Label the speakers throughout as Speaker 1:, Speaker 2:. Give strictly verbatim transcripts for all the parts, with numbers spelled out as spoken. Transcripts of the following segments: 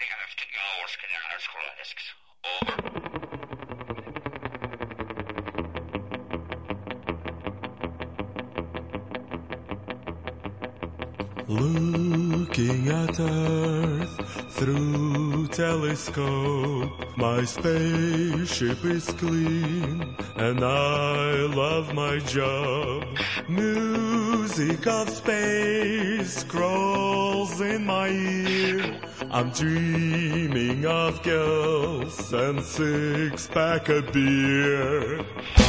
Speaker 1: Looking at Earth through telescope, my spaceship is clean and I love my job. Music of space crawls in my ear. I'm dreaming of girls and six-pack of beer.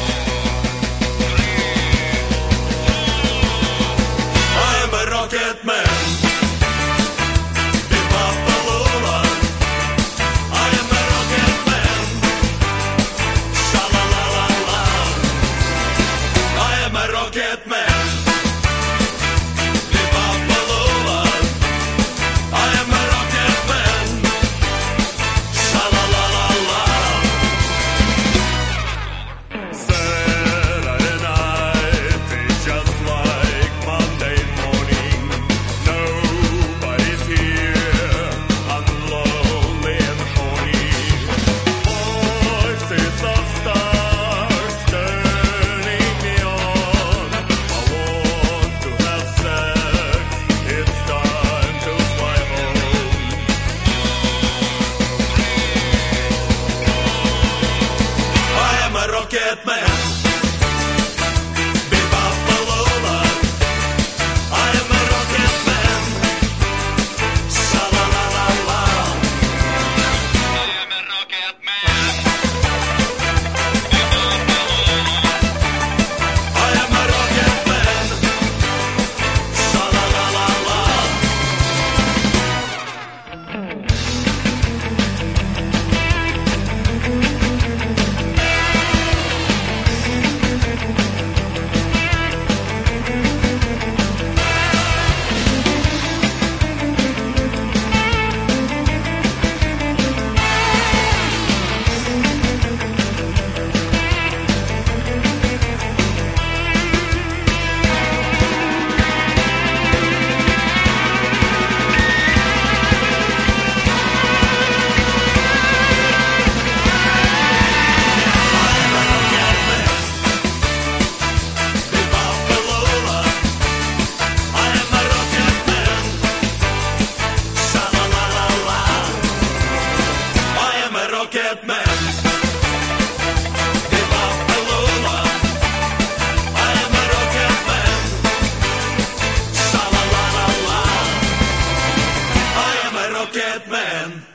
Speaker 1: I'm a rocket man. Rocket man. Rocket man. Rocket man.